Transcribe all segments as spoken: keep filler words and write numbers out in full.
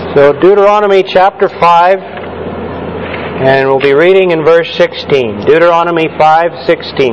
So Deuteronomy chapter five, and we'll be reading in verse sixteen. Deuteronomy five sixteen.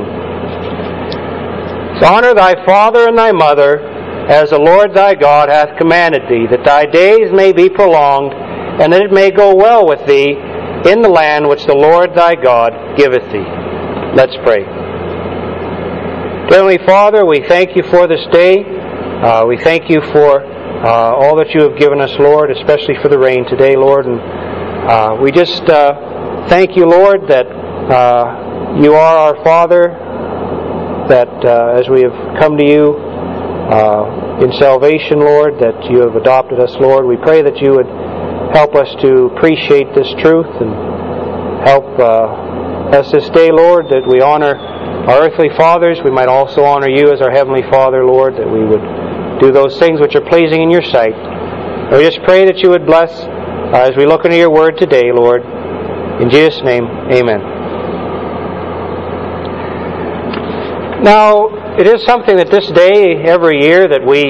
So honor thy father and thy mother, as the Lord thy God hath commanded thee, that thy days may be prolonged, and that it may go well with thee in the land which the Lord thy God giveth thee. Let's pray. Heavenly Father, we thank you for this day. Uh, we thank you for uh, all that you have given us, Lord, especially for the rain today, Lord. And uh, we just uh, thank you, Lord, that uh, you are our Father, that uh, as we have come to you uh, in salvation, Lord, that you have adopted us, Lord. We pray that you would help us to appreciate this truth and help uh, us this day, Lord, that we honor our earthly fathers. We might also honor you as our heavenly Father, Lord, that we would do those things which are pleasing in your sight. And we just pray that you would bless uh, as we look into your word today, Lord. In Jesus' name, amen. Now, it is something that this day, every year, that we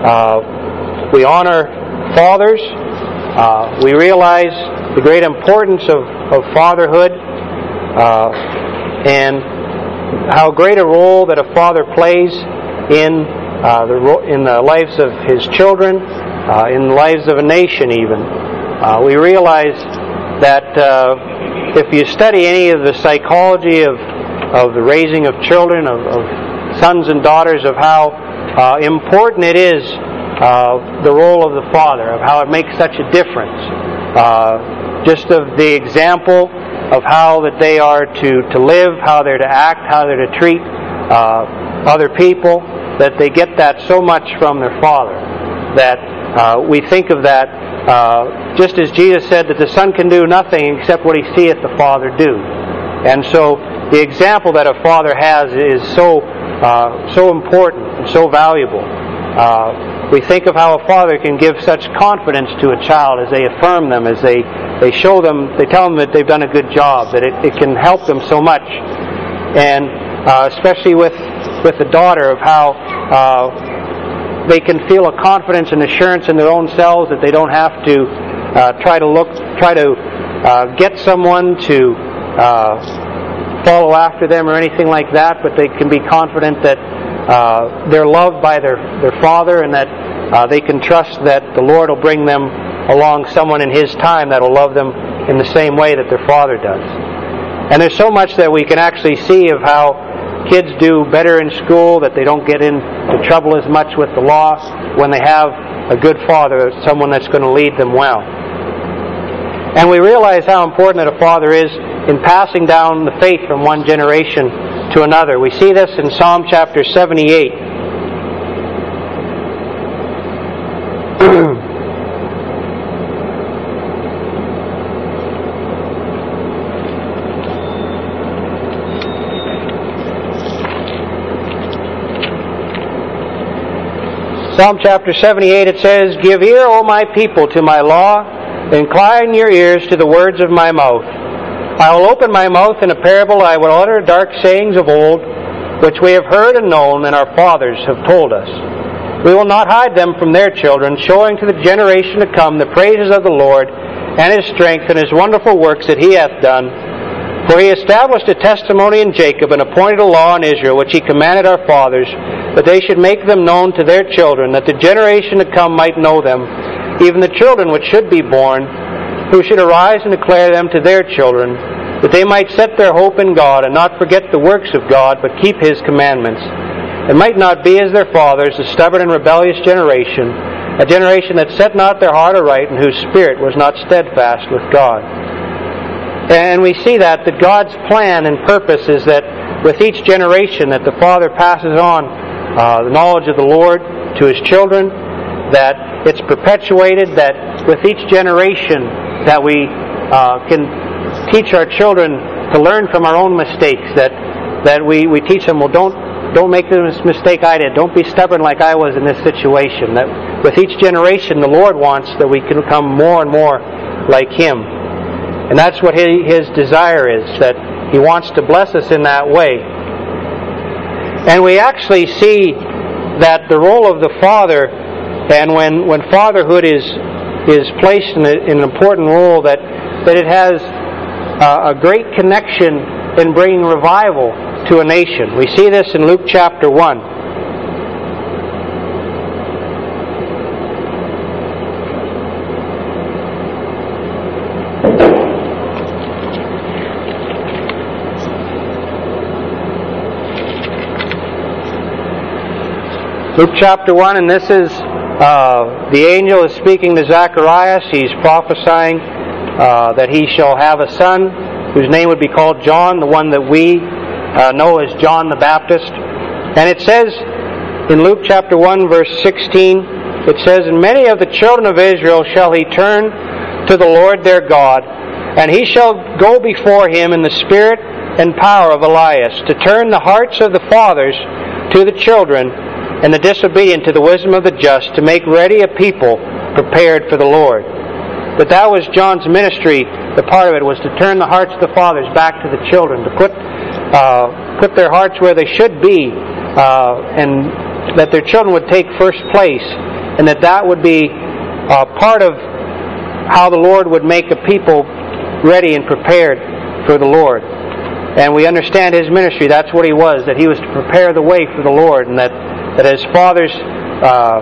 uh, we honor fathers. Uh, we realize the great importance of, of fatherhood uh, and how great a role that a father plays in uh, the in the lives of his children, uh, in the lives of a nation even. Uh, we realize that uh, if you study any of the psychology of, of the raising of children, of, of sons and daughters, of how uh, important it is, uh, the role of the father, of how it makes such a difference. Uh, just of the example of how that they are to, to live, how they're to act, how they're to treat uh, other people, that they get that so much from their father, that uh, we think of that uh, just as Jesus said that the son can do nothing except what he seeth the father do. And so the example that a father has is so uh, so important and so valuable. Uh, we think of how a father can give such confidence to a child as they affirm them, as they, they show them, they tell them that they've done a good job, that it, it can help them so much. And uh, especially with, with the daughter, of how uh, they can feel a confidence and assurance in their own selves that they don't have to uh, try to look, try to uh, get someone to uh, follow after them or anything like that, but they can be confident that Uh, they're loved by their, their father, and that uh, they can trust that the Lord will bring them along someone in His time that will love them in the same way that their father does. And there's so much that we can actually see of how kids do better in school, that they don't get into trouble as much with the law when they have a good father, someone that's going to lead them well. And we realize how important that a father is in passing down the faith from one generation to another. We see this in Psalm chapter seventy-eight. Psalm chapter seventy-eight, it says, "Give ear, O my people, to my law, incline your ears to the words of my mouth. I will open my mouth in a parable, I will utter dark sayings of old, which we have heard and known, and our fathers have told us. We will not hide them from their children, showing to the generation to come the praises of the Lord, and His strength, and His wonderful works that He hath done. For He established a testimony in Jacob, and appointed a law in Israel, which He commanded our fathers, that they should make them known to their children, that the generation to come might know them, even the children which should be born, who should arise and declare them to their children, that they might set their hope in God, and not forget the works of God, but keep His commandments, and might not be as their fathers, a stubborn and rebellious generation, a generation that set not their heart aright, and whose spirit was not steadfast with God." And we see that, that God's plan and purpose is that with each generation that the Father passes on uh, the knowledge of the Lord to His children, that it's perpetuated, that with each generation that we uh, can teach our children to learn from our own mistakes, that that we, we teach them, well, don't don't make this mistake I did, don't be stubborn like I was in this situation, that with each generation the Lord wants that we can become more and more like Him. And that's what His, his desire is, that He wants to bless us in that way. And we actually see that the role of the Father, and when, when fatherhood is is placed in, a, in an important role that, that it has uh, a great connection in bringing revival to a nation. We see this in Luke chapter one. Luke chapter one, and this is uh, the angel is speaking to Zacharias. He's prophesying uh, that he shall have a son whose name would be called John, the one that we uh, know as John the Baptist. And it says in Luke chapter one, verse sixteen, it says, "And many of the children of Israel shall he turn to the Lord their God, and he shall go before him in the spirit and power of Elias, to turn the hearts of the fathers to the children, and the disobedient to the wisdom of the just, to make ready a people prepared for the Lord." But that was John's ministry. The part of it was to turn the hearts of the fathers back to the children, to put uh, put their hearts where they should be, uh, and that their children would take first place, and that that would be uh, part of how the Lord would make a people ready and prepared for the Lord. And we understand his ministry. That's what he was, that he was to prepare the way for the Lord, and that that as fathers, uh,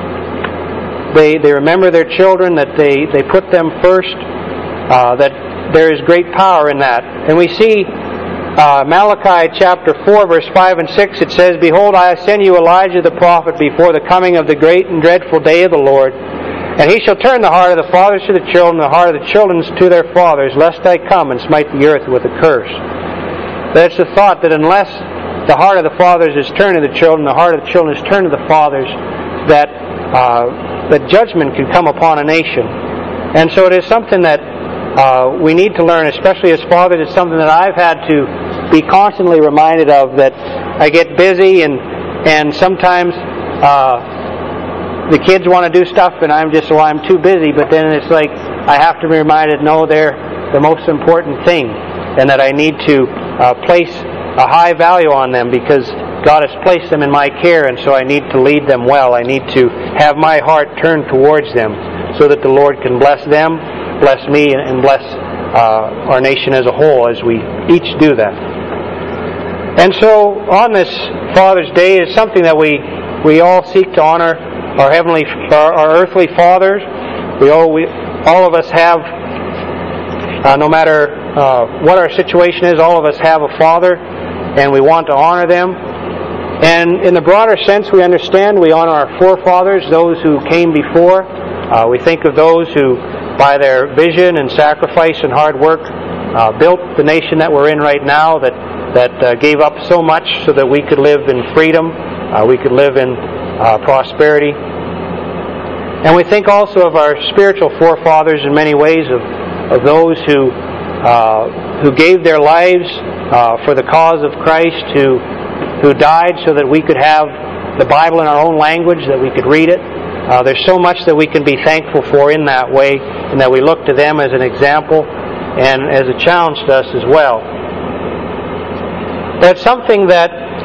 they they remember their children, that they, they put them first, uh, that there is great power in that. And we see uh, Malachi chapter four, verse five and six, it says, "Behold, I send you Elijah the prophet before the coming of the great and dreadful day of the Lord. And he shall turn the heart of the fathers to the children, the heart of the children to their fathers, lest I come and smite the earth with a curse." That's the thought, that unless the heart of the fathers is turned to the children, the heart of the children is turned to the fathers, that uh, that judgment can come upon a nation. And so it is something that uh, we need to learn, especially as fathers. It's something that I've had to be constantly reminded of, that I get busy, and and sometimes uh, the kids want to do stuff, and I'm just, well, I'm too busy. But then it's like I have to be reminded, no, they're the most important thing, and that I need to uh, place a high value on them, because God has placed them in my care, and so I need to lead them well. I need to have my heart turned towards them, so that the Lord can bless them, bless me, and bless uh, our nation as a whole as we each do that. And so on this Father's Day is something that we we all seek to honor our heavenly, our, our earthly fathers. We all we all of us have, uh, no matter uh, what our situation is, all of us have a father, and we want to honor them. And in the broader sense, we understand we honor our forefathers, those who came before. Uh, we think of those who, by their vision and sacrifice and hard work, uh, built the nation that we're in right now, that that uh, gave up so much so that we could live in freedom, uh, we could live in uh, prosperity. And we think also of our spiritual forefathers in many ways, of, of those who uh, who gave their lives uh, for the cause of Christ, who who died so that we could have the Bible in our own language, that we could read it. Uh, there's so much that we can be thankful for in that way, and that we look to them as an example and as a challenge to us as well. That's something that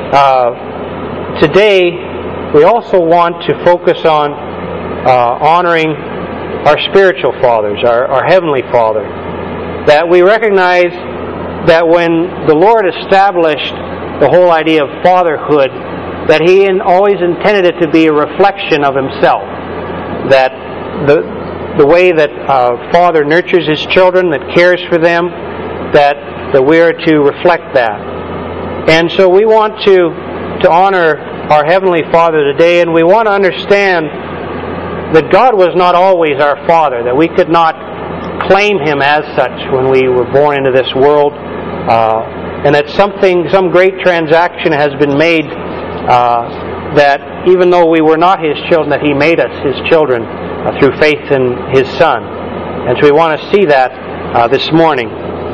uh, today we also want to focus on uh, honoring our spiritual fathers, our, our Heavenly Father. That we recognize that when the Lord established the whole idea of fatherhood, that He always intended it to be a reflection of Himself. That the the way that a father nurtures his children, that cares for them, that, that we are to reflect that. And so we want to, to honor our Heavenly Father today, and we want to understand that God was not always our Father, that we could not claim Him as such when we were born into this world, uh, and that something, some great transaction has been made, uh, that even though we were not His children, that He made us His children uh, through faith in His Son. And so we want to see that uh, this morning.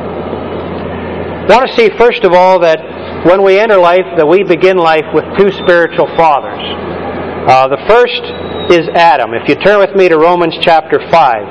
We want to see, first of all, that when we enter life, that we begin life with two spiritual fathers. Uh, the first is Adam. If you turn with me to Romans chapter five.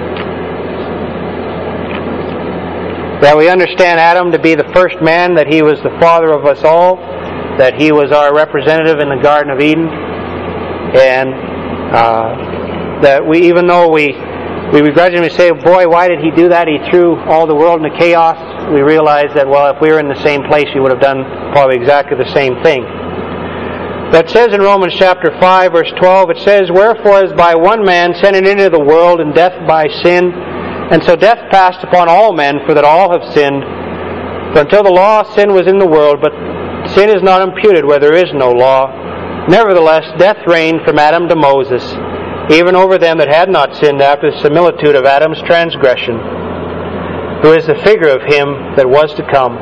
That we understand Adam to be the first man, that he was the father of us all, that he was our representative in the Garden of Eden, and uh, that we, even though we we begrudgingly say, boy, why did he do that? He threw all the world into chaos. We realize that, well, if we were in the same place, we would have done probably exactly the same thing. But it says in Romans chapter five, verse twelve, it says, wherefore as by one man sin entered into the world, and death by sin, and so death passed upon all men, for that all have sinned. For until the law, sin was in the world, but sin is not imputed where there is no law. Nevertheless, death reigned from Adam to Moses, even over them that had not sinned after the similitude of Adam's transgression, who is the figure of him that was to come.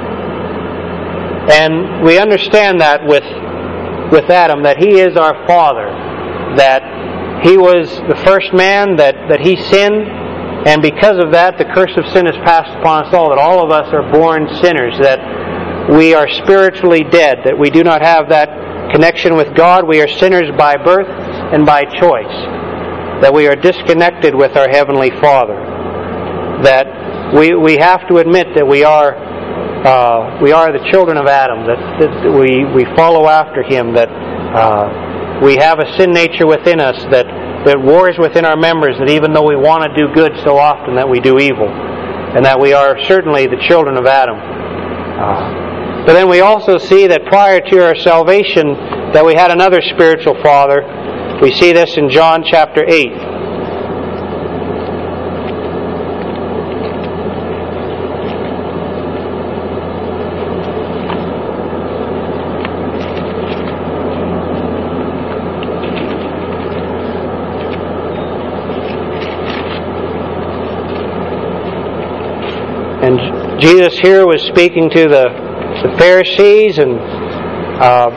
And we understand that with, with Adam, that he is our father, that he was the first man, that, that he sinned, and because of that, the curse of sin is passed upon us all, that all of us are born sinners, that we are spiritually dead, that we do not have that connection with God. We are sinners by birth and by choice, that we are disconnected with our Heavenly Father, that we we have to admit that we are uh, we are the children of Adam, that, that we, we follow after him, that uh, we have a sin nature within us that, that wars within our members, that even though we want to do good so often that we do evil, and that we are certainly the children of Adam. Uh, but then we also see that prior to our salvation that we had another spiritual father. We see this in John chapter eight. And Jesus here was speaking to the, the Pharisees and uh,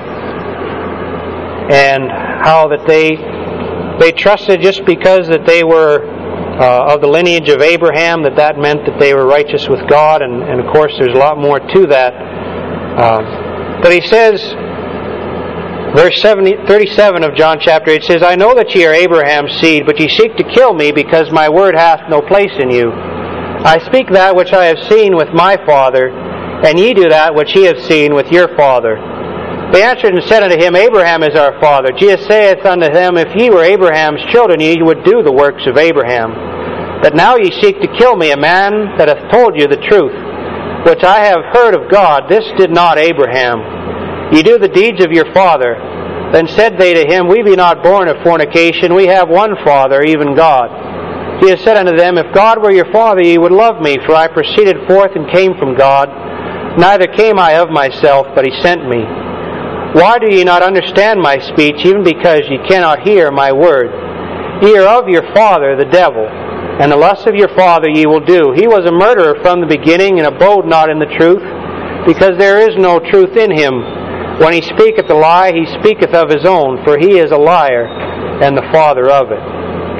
and how that they they trusted just because that they were uh, of the lineage of Abraham, that that meant that they were righteous with God, and, and of course there's a lot more to that. Uh, but he says, verse seventy, thirty-seven of John chapter eight says, I know that ye are Abraham's seed, but ye seek to kill me, because my word hath no place in you. I speak that which I have seen with my father, and ye do that which ye have seen with your father. They answered and said unto him, Abraham is our father. Jesus saith unto them, If ye were Abraham's children, ye would do the works of Abraham. But now ye seek to kill me, a man that hath told you the truth, which I have heard of God. This did not Abraham. Ye do the deeds of your father. Then said they to him, We be not born of fornication. We have one Father, even God. Jesus said unto them, If God were your Father, ye would love me, for I proceeded forth and came from God. Neither came I of myself, but he sent me. Why do ye not understand my speech, even because ye cannot hear my word? Ye are of your father, the devil, and the lusts of your father ye will do. He was a murderer from the beginning, and abode not in the truth, because there is no truth in him. When he speaketh a lie, he speaketh of his own, for he is a liar, and the father of it.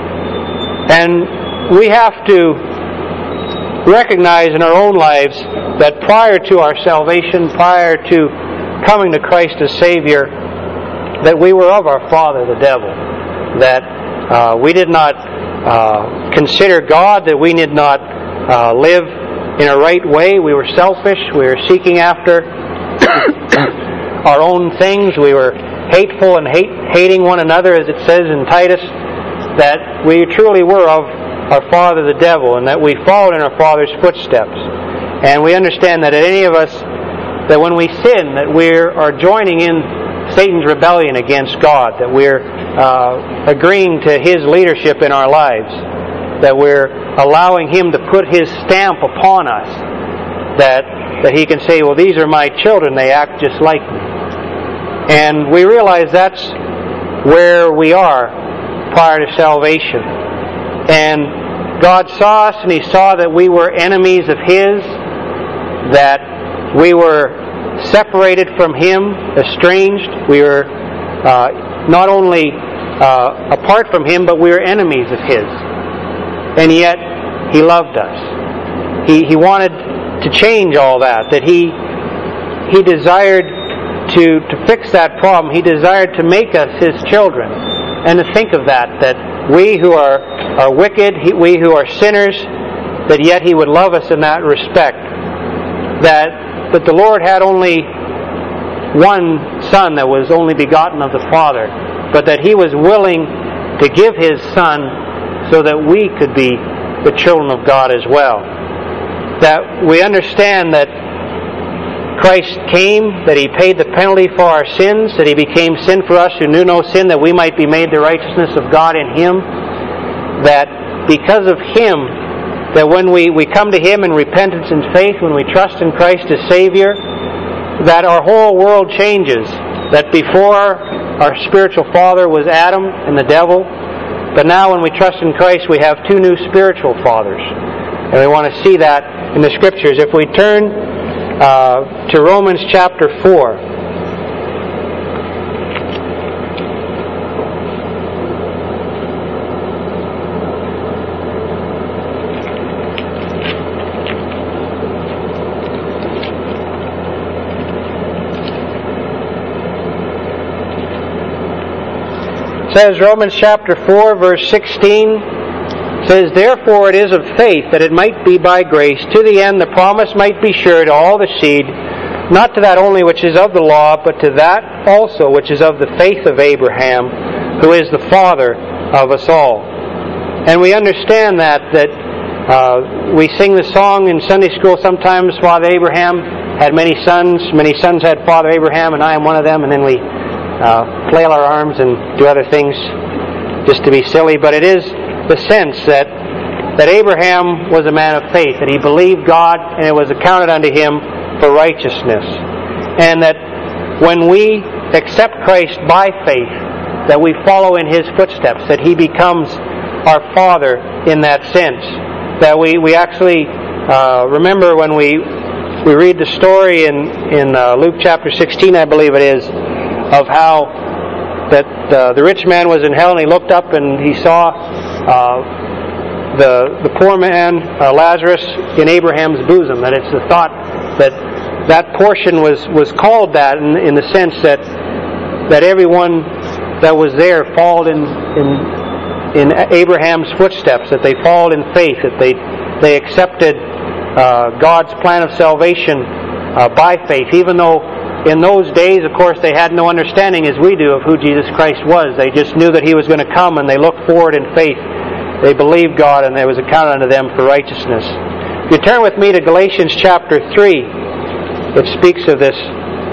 And we have to recognize in our own lives that prior to our salvation, prior to coming to Christ as Savior, that we were of our father, the devil. That uh, we did not uh, consider God, that we did not uh, live in a right way. We were selfish. We were seeking after our own things. We were hateful and hate, hating one another, as it says in Titus, that we truly were of our father, the devil, and that we followed in our father's footsteps. And we understand that any of us, that when we sin, that we are joining in Satan's rebellion against God, that we're uh, agreeing to his leadership in our lives, that we're allowing him to put his stamp upon us, that that he can say, well, these are my children, they act just like me. And we realize that's where we are prior to salvation. And God saw us, and he saw that we were enemies of his, that we were separated from him, estranged. We were uh, not only uh, apart from him, but we were enemies of his. And yet, he loved us. He he wanted to change all that. That he he desired to to fix that problem. He desired to make us his children. And to think of that, that we who are are wicked, he, we who are sinners, that yet he would love us in that respect. That that the Lord had only one Son that was only begotten of the Father, but that he was willing to give his Son so that we could be the children of God as well. That we understand that Christ came, that He paid the penalty for our sins, that He became sin for us who knew no sin, that we might be made the righteousness of God in Him. That because of Him, that when we, we come to Him in repentance and faith, when we trust in Christ as Savior, that our whole world changes. That before, our spiritual father was Adam and the devil, but now when we trust in Christ, we have two new spiritual fathers. And we want to see that in the Scriptures. If we turn uh, to Romans chapter four. It says, Romans chapter four, verse sixteen, says, Therefore it is of faith, that it might be by grace, to the end the promise might be sure to all the seed, not to that only which is of the law, but to that also which is of the faith of Abraham, who is the father of us all. And we understand that, that uh, we sing the song in Sunday school sometimes, Father Abraham had many sons, many sons had Father Abraham, and I am one of them, and then we Uh, flail our arms and do other things just to be silly, but it is the sense that that Abraham was a man of faith, that he believed God and it was accounted unto him for righteousness. And that when we accept Christ by faith, that we follow in His footsteps, that He becomes our Father in that sense. That we, we actually uh, remember when we we read the story in, in uh, Luke chapter sixteen, I believe it is, of how that uh, the rich man was in hell and he looked up and he saw uh, the the poor man, uh, Lazarus, in Abraham's bosom. That it's the thought that that portion was, was called that in, in the sense that that everyone that was there followed in in, in Abraham's footsteps, that they followed in faith, that they, they accepted uh, God's plan of salvation uh, by faith, even though in those days, of course, they had no understanding as we do of who Jesus Christ was. They just knew that He was going to come, and they looked forward in faith. They believed God, and it was accounted unto them for righteousness. If you turn with me to Galatians chapter three, it speaks of this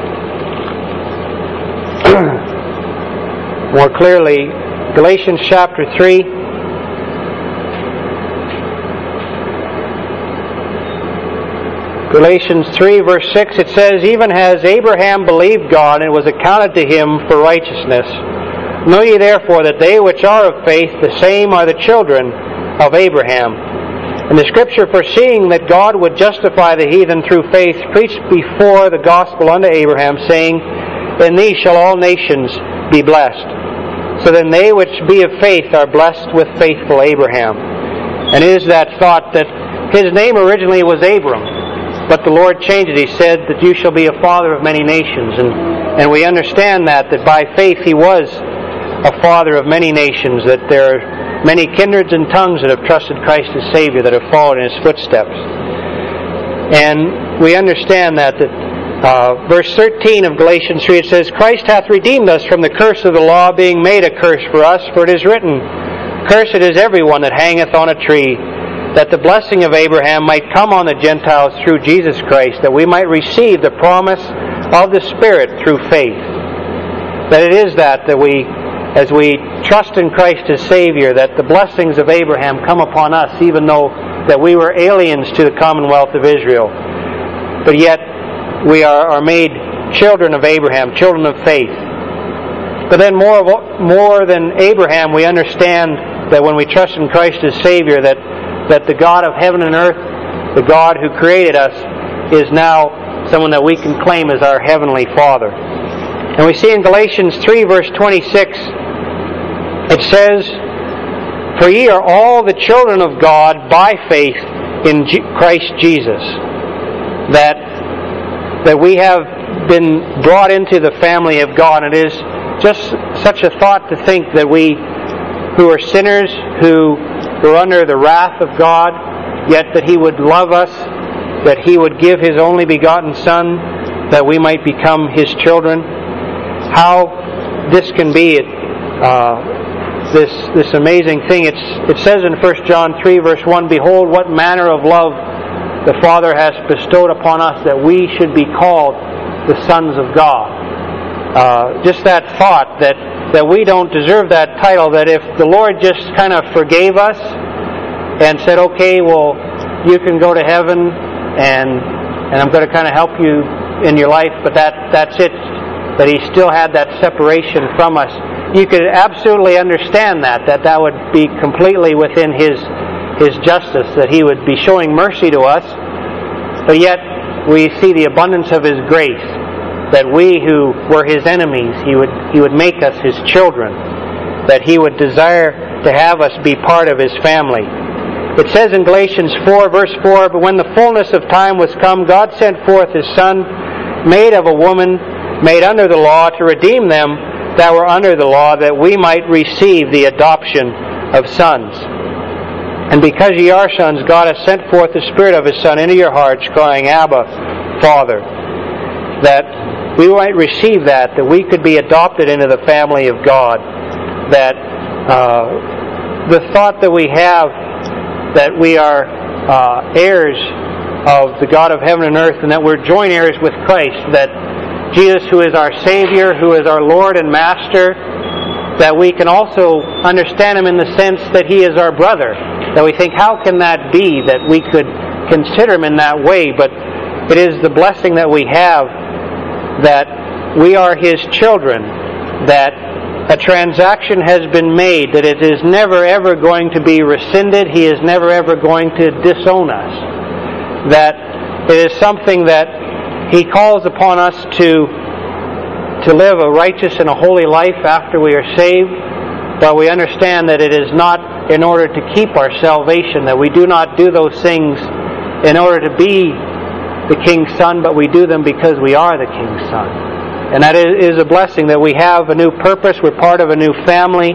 more clearly. Galatians chapter three. Galatians three, verse six, it says, Even as Abraham believed God, and it was accounted to him for righteousness. Know ye therefore that they which are of faith, the same are the children of Abraham. And the Scripture, foreseeing that God would justify the heathen through faith, preached before the gospel unto Abraham, saying, In thee shall all nations be blessed. So then they which be of faith are blessed with faithful Abraham. And it is that thought that his name originally was Abram, but the Lord changed it. He said that you shall be a father of many nations. And, and we understand that, that by faith he was a father of many nations, that there are many kindreds and tongues that have trusted Christ as Savior, that have followed in His footsteps. And we understand that, that uh, verse thirteen of Galatians three, it says, Christ hath redeemed us from the curse of the law, being made a curse for us, for it is written, Cursed is every one that hangeth on a tree, that the blessing of Abraham might come on the Gentiles through Jesus Christ, that we might receive the promise of the Spirit through faith. That it is that, that we, as we trust in Christ as Savior, that the blessings of Abraham come upon us, even though that we were aliens to the commonwealth of Israel. But yet, we are, are made children of Abraham, children of faith. But then more, of, more than Abraham, we understand that when we trust in Christ as Savior, that that the God of heaven and earth, the God who created us, is now someone that we can claim as our heavenly Father. And we see in Galatians three, verse twenty-six, it says, For ye are all the children of God by faith in G- Christ Jesus. That, that we have been brought into the family of God. And it is just such a thought to think that we, who are sinners, who who are under the wrath of God, yet that He would love us, that He would give His only begotten Son, that we might become His children. How this can be, uh, this this amazing thing. It's it says in First John three, verse one, "Behold, what manner of love the Father has bestowed upon us, that we should be called the sons of God." Uh, just that thought that, that we don't deserve that title, that if the Lord just kind of forgave us and said, "Okay, well, you can go to heaven, and and I'm going to kind of help you in your life, but that that's it," that He still had that separation from us. You could absolutely understand that, that that would be completely within His His justice, that He would be showing mercy to us, but yet we see the abundance of His grace, that we who were His enemies, He would He would make us His children, that He would desire to have us be part of His family. It says in Galatians four, verse four, "But when the fullness of time was come, God sent forth His Son, made of a woman, made under the law, to redeem them that were under the law, that we might receive the adoption of sons. And because ye are sons, God hath sent forth the Spirit of His Son into your hearts, crying, Abba, Father." That we might receive that, that we could be adopted into the family of God. That uh, the thought that we have that we are uh, heirs of the God of heaven and earth, and that we're joint heirs with Christ, that Jesus, who is our Savior, who is our Lord and Master, that we can also understand Him in the sense that He is our brother. That we think, how can that be, that we could consider Him in that way? But it is the blessing that we have, that we are His children, that a transaction has been made, that it is never ever going to be rescinded. He is never ever going to disown us. That it is something that He calls upon us to to live a righteous and a holy life after we are saved, but we understand that it is not in order to keep our salvation, that we do not do those things in order to be the King's Son, but we do them because we are the King's Son. And that is a blessing, that we have a new purpose, we're part of a new family,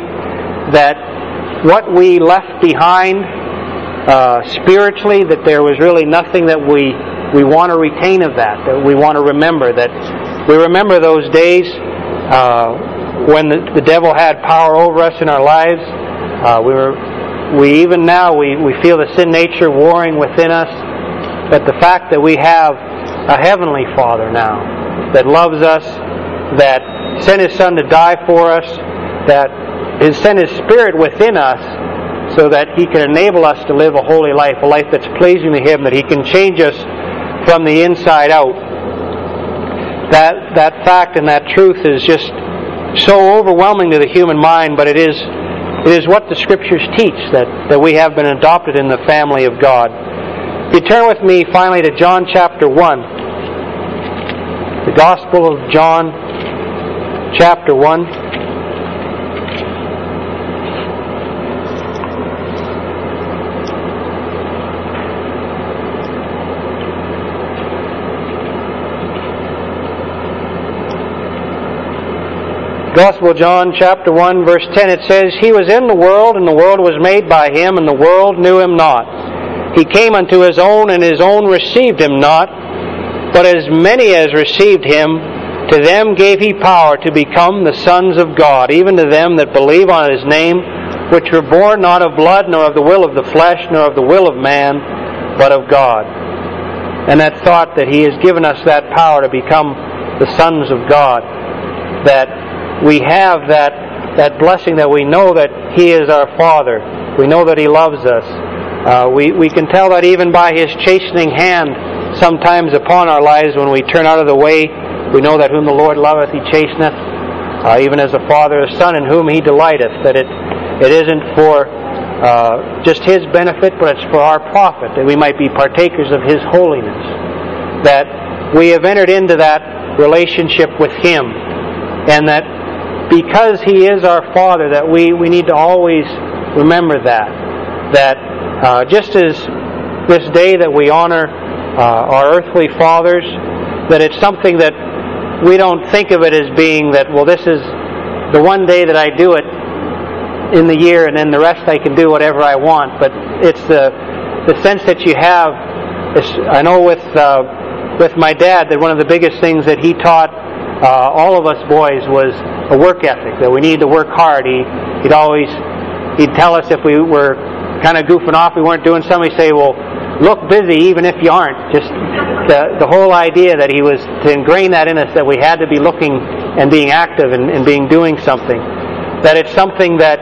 that what we left behind uh, spiritually, that there was really nothing that we We want to retain of that, that we want to remember, that we remember those days uh, when the, the devil had power over us in our lives. Uh, we were, we even now, we, we feel the sin nature warring within us, but the fact that we have a heavenly Father now that loves us, that sent His Son to die for us, that has sent His Spirit within us so that He can enable us to live a holy life, a life that's pleasing to Him, that He can change us from the inside out. That that fact and that truth is just so overwhelming to the human mind, but it is it is what the Scriptures teach, that, that we have been adopted in the family of God. If you turn with me finally to John chapter one. The Gospel of John chapter one. Gospel of John, chapter one, verse ten, it says, "He was in the world, and the world was made by Him, and the world knew Him not. He came unto His own, and His own received Him not. But as many as received Him, to them gave He power to become the sons of God, even to them that believe on His name, which were born not of blood, nor of the will of the flesh, nor of the will of man, but of God." And that thought that He has given us that power to become the sons of God, that we have that that blessing, that we know that He is our Father. We know that He loves us. Uh, we, we can tell that even by His chastening hand sometimes upon our lives when we turn out of the way. We know that whom the Lord loveth He chasteneth, uh, even as a father a son in whom He delighteth. That it it isn't for uh, just His benefit, but it's for our profit, that we might be partakers of His holiness. That we have entered into that relationship with Him, and that because He is our Father, that we, we need to always remember that. That uh, just as this day that we honor uh, our earthly fathers, that it's something that we don't think of it as being that, well, this is the one day that I do it in the year, and then the rest I can do whatever I want. But it's the the sense that you have. I know with uh, with my dad that one of the biggest things that he taught uh, all of us boys was a work ethic, that we needed to work hard. He, he'd always, he'd tell us if we were kind of goofing off, we weren't doing something, he'd say, well, look busy even if you aren't. Just the, the whole idea that he was to ingrain that in us, that we had to be looking and being active and, and being doing something. That it's something that,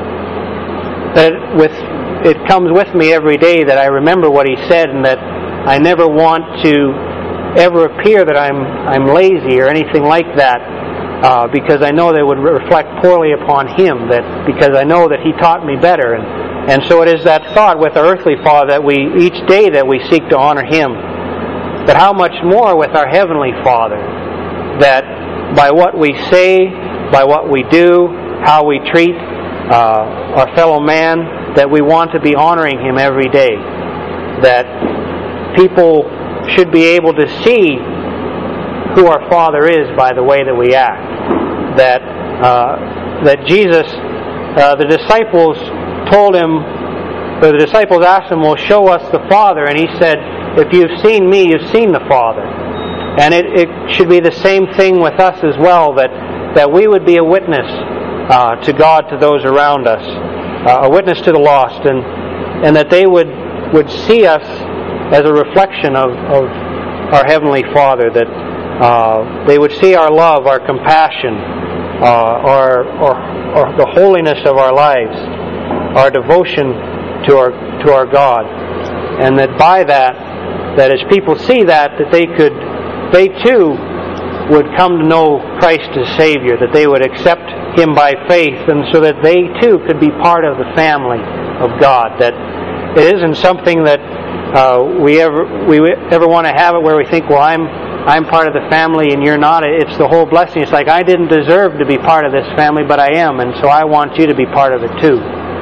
that with it comes with me every day, that I remember what he said, and that I never want to ever appear that I'm I'm lazy or anything like that, uh, because I know that it would reflect poorly upon him, that because I know that he taught me better. And And so it is that thought with our earthly Father that we, each day that we seek to honor Him. But how much more with our Heavenly Father, that by what we say, by what we do, how we treat uh, our fellow man, that we want to be honoring Him every day. That people should be able to see who our Father is by the way that we act. That, uh, that Jesus, uh, the disciples told him, or the disciples asked him, well, show us the Father. And he said, if you've seen me, you've seen the Father. And it, it should be the same thing with us as well, that, that we would be a witness uh, to God, to those around us, uh, a witness to the lost, and, and that they would, would see us as a reflection of, of our Heavenly Father, that uh, they would see our love, our compassion, uh, our, our, our, the holiness of our lives, our devotion to our to our God, and that by that, that as people see that, that they could, they too would come to know Christ as Savior, that they would accept Him by faith, and so that they too could be part of the family of God. That it isn't something that uh, we ever we ever want to have it where we think, well, I'm I'm part of the family and you're not. It's the whole blessing. It's like, I didn't deserve to be part of this family, but I am, and so I want you to be part of it too.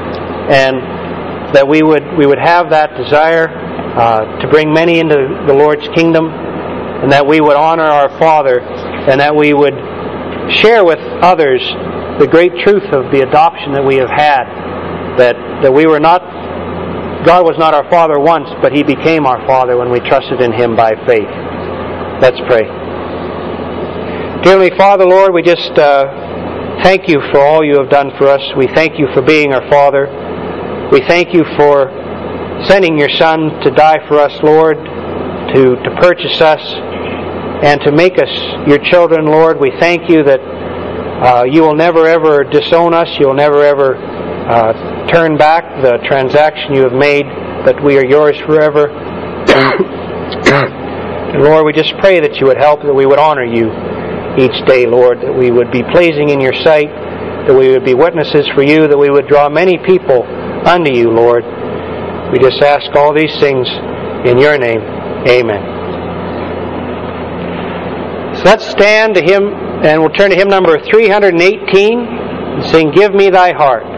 And that we would we would have that desire uh, to bring many into the Lord's kingdom, and that we would honor our Father, and that we would share with others the great truth of the adoption that we have had, that that we were not, God was not our Father once, but He became our Father when we trusted in Him by faith. Let's pray. Dear Heavenly Father, Lord, we just uh, thank You for all You have done for us. We thank You for being our Father. We thank You for sending Your Son to die for us, Lord, to, to purchase us and to make us Your children, Lord. We thank You that uh, You will never ever disown us. You will never ever uh, turn back the transaction You have made, that we are Yours forever. And Lord, we just pray that You would help, that we would honor You each day, Lord, that we would be pleasing in Your sight, that we would be witnesses for You, that we would draw many people unto You, Lord. We just ask all these things in Your name. Amen. So let's stand to hymn, and we'll turn to hymn number three hundred eighteen and sing, Give Me Thy Heart.